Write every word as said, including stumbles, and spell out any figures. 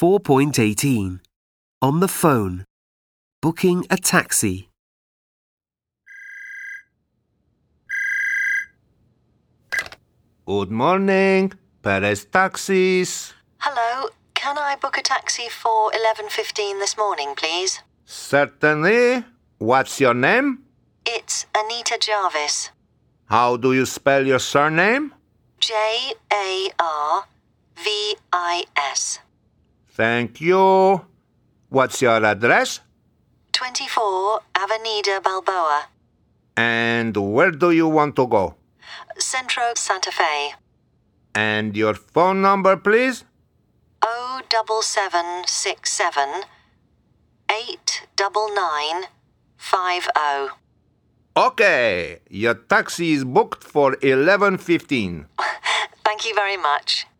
four point eighteen. On the phone. Booking a taxi. Good morning, Perez Taxis. Hello, can I book a taxi for eleven fifteen this morning, please? Certainly. What's your name? It's Anita Jarvis. How do you spell your surname? J A R V I S. Thank you. What's your address? twenty-four Avenida Balboa. And where do you want to go? Centro Santa Fe. And your phone number, please? O double seven six seven eight double nine five O. Okay, your taxi is booked for eleven fifteen. Thank you very much.